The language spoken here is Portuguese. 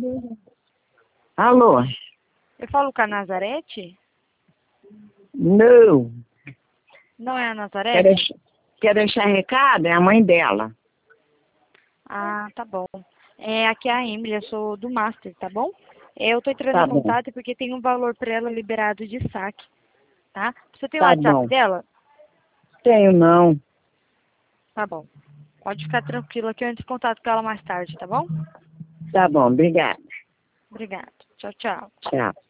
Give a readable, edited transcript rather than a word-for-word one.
Alô? Eu falo com a Nazarete? Não. Não é a Quer Nazarete? quer deixar recado? É a mãe dela. Ah, tá bom. Aqui é a Emily, eu sou do Master, tá bom? Eu tô entrando Tá em bom. contato porque tem um valor pra ela liberado de saque, tá? Você tem o Tá WhatsApp bom. dela? Tenho não. Tá bom. Pode ficar tranquila que eu entro em contato com ela mais tarde, tá bom? Tá bom, obrigada. Obrigada. Tchau, tchau. Tchau.